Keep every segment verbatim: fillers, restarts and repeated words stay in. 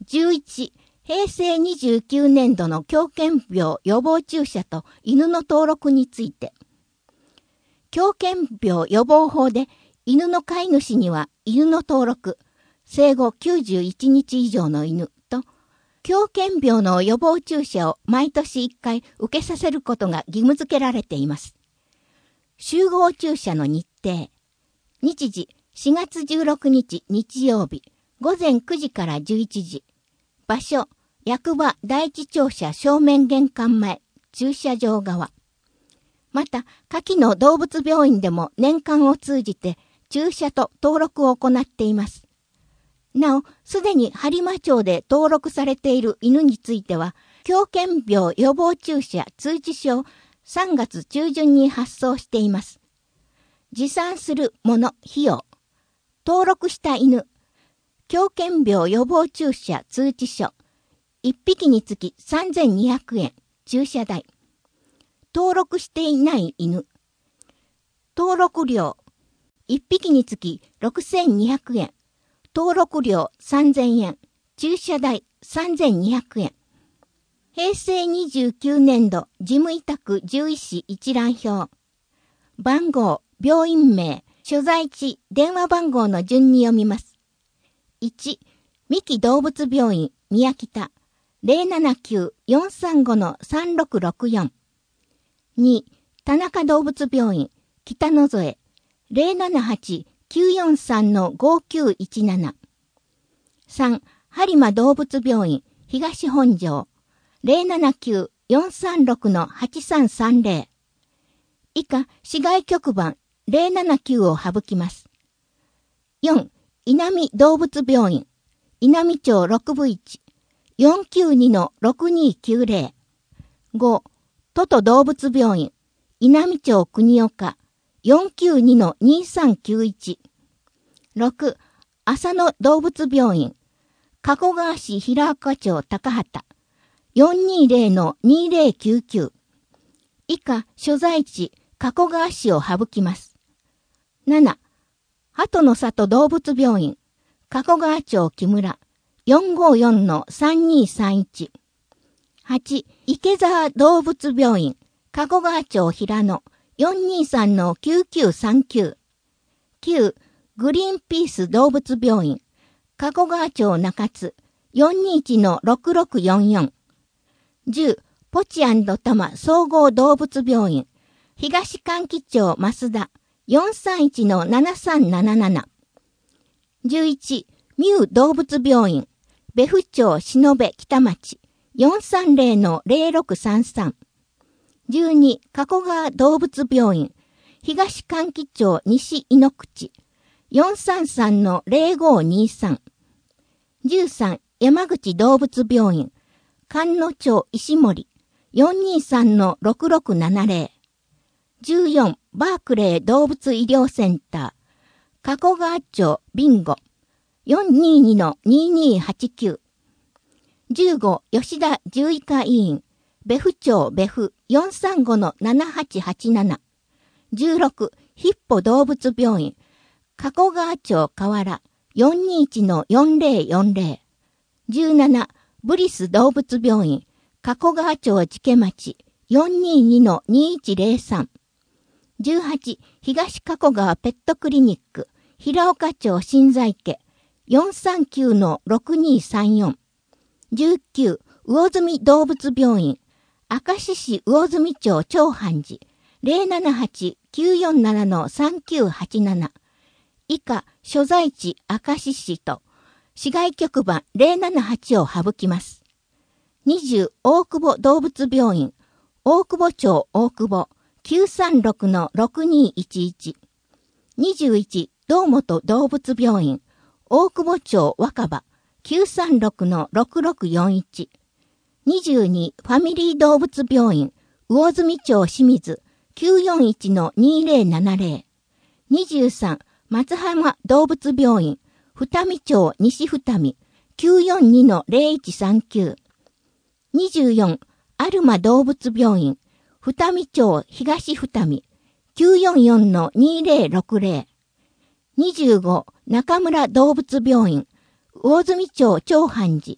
じゅういち、へいせいにじゅうきゅうねんどの狂犬病予防注射と犬の登録について。狂犬病予防法で犬の飼い主には犬の登録、生後きゅうじゅういちにち以上の犬と、狂犬病の予防注射を毎年いっかい受けさせることが義務付けられています。集合注射の日程。日時しがつじゅうろくにち日曜日、ごぜんくじからじゅういちじ。場所、役場第一庁舎正面玄関前、駐車場側。また、下記の動物病院でも年間を通じて注射と登録を行っています。なお、すでに播磨町で登録されている犬については、狂犬病予防注射通知書をさんがつちゅうじゅんに発送しています。持参するもの、費用。登録した犬。狂犬病予防注射通知書。いっぴきにつきさんぜんにひゃくえん、注射代。登録していない犬。登録料。いっぴきにつきろくせんにひゃくえん。登録料さんぜんえん。注射代さんぜんにひゃくえん。へいせいにじゅうきゅうねんど事務委託獣医師一覧表。番号、病院名、所在地、電話番号の順に読みます。いち、三木動物病院、宮北、ゼロななきゅう よんさんご さんろくろくよん。に、田中動物病院、北野添、ゼロななはち きゅうよんさん ごきゅういちなな。さん、播磨動物病院、東本庄、ゼロななきゅう よんさんろく はちさんさんゼロ。以下、市外局番ゼロななきゅうを省きます。よん、稲見動物病院、稲見町ろくぶいち、よんきゅうに ろくにきゅうゼロ。ご、都都動物病院、稲見町国岡、よんきゅうに にさんきゅういち。ろく、浅野動物病院、加古川市平岡町高畑、よんにゼロ にゼロきゅうきゅう。以下、所在地、加古川市を省きます。なな、鳩の里動物病院、加古川町木村、よんごよん さんにさんいち。はち、池沢動物病院、加古川町平野、よんにさん きゅうきゅうさんきゅう。きゅう、グリーンピース動物病院、加古川町中津、よんにいち ろくろくよんよん。じゅう、ポチ&タマ総合動物病院、東関木町増田、よんさんいち ななさんなななな。じゅういち、ミュー動物病院、別府町篠部北町、よんさんゼロ ゼロろくさんさん。じゅうに、加古川動物病院、東関木町西井の口、よんさんさん ゼロごにさん。じゅうさん、山口動物病院、菅野町石森、よんにさん ろくろくななゼロ。じゅうよん、バークレー動物医療センター、加古川町ビンゴ、よんにに ににはちきゅう。じゅうご、吉田獣医科医院、別府町別府、よんさんご ななはちはちなな。じゅうろく、ヒッポ動物病院、加古川町河原、よんにいち よんゼロよんゼロ。じゅうなな、ブリス動物病院、加古川町池町、よんにいに にいちゼロさん。じゅうはち、東加古川ペットクリニック、平岡町新在家、よんさんきゅう ろくにさんよん。じゅうきゅう、魚住動物病院、明石市魚住町長藩寺、ゼロななはち きゅうよんなな さんきゅうはちなな。以下、所在地明石市と、市外局番ゼロななはちを省きます。にじゅう、大久保動物病院、大久保町大久保、きゅうさんろく ろくにいちいち。にじゅういち、堂本動物病院、大久保町若葉、きゅうさんろく ろくろくよんいち。にじゅうに、ファミリー動物病院、魚住町清水、きゅうよんいち にゼロななゼロ。にじゅうさん、松浜動物病院、二見町西二見、きゅうよんに ゼロいちさんきゅう。にじゅうよん、アルマ動物病院、二見町東二見、きゅうよんよん にゼロろくゼロ。にじゅうご、中村動物病院、魚住町長藩寺、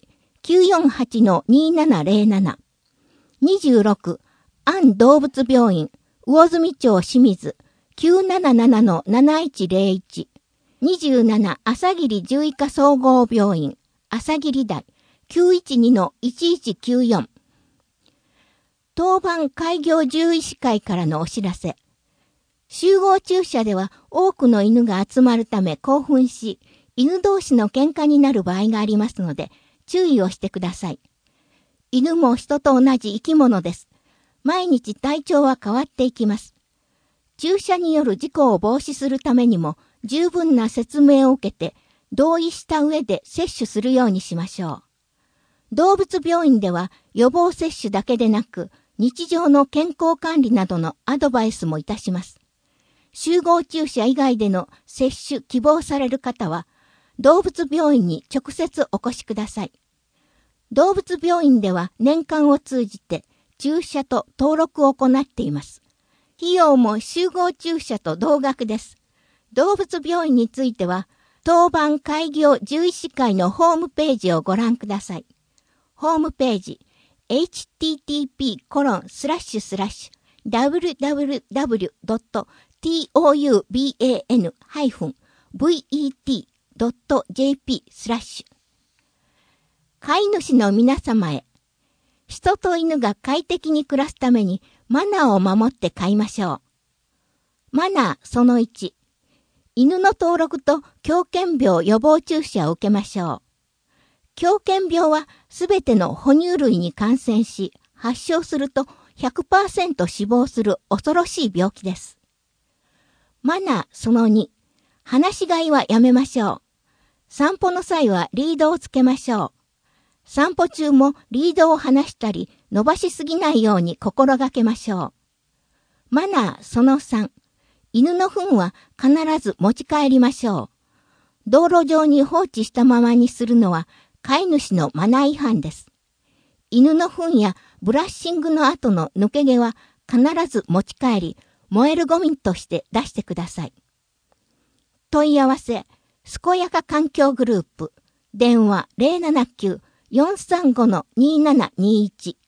きゅうよんはちのにななゼロなな。にじゅうろく、安動物病院、魚住町清水、きゅうななななのなないちゼロいち。にじゅうなな、朝霧獣医科総合病院、朝霧台、きゅういちにのいちいちきゅうよん。当番開業獣医師会からのお知らせ。集合注射では多くの犬が集まるため興奮し、犬同士の喧嘩になる場合がありますので、注意をしてください。犬も人と同じ生き物です。毎日体調は変わっていきます。注射による事故を防止するためにも、十分な説明を受けて、同意した上で接種するようにしましょう。動物病院では予防接種だけでなく、日常の健康管理などのアドバイスもいたします。集合注射以外での接種希望される方は、動物病院に直接お越しください。動物病院では年間を通じて注射と登録を行っています。費用も集合注射と同額です。動物病院については、当番開業獣医師会のホームページをご覧ください。ホームページ、エイチティーティーピーコロンスラッシュスラッシュダブリュダブリュダブリュドットトウバンハイフンブイイーティードットジェーピースラッシュ。飼い主の皆様へ、人と犬が快適に暮らすためにマナーを守って飼いましょう。マナーそのいち、犬の登録と狂犬病予防注射を受けましょう。狂犬病はすべての哺乳類に感染し、発症すると ひゃくパーセント 死亡する恐ろしい病気です。マナーそのに、放し飼いはやめましょう。散歩の際はリードをつけましょう。散歩中もリードを離したり伸ばしすぎないように心がけましょう。マナーそのさん、犬の糞は必ず持ち帰りましょう。道路上に放置したままにするのは飼い主のマナー違反です。犬の糞やブラッシングの後の抜け毛は必ず持ち帰り、燃えるゴミとして出してください。問い合わせ、健やか環境グループ、電話 ゼロななきゅう よんさんごのにななにいち。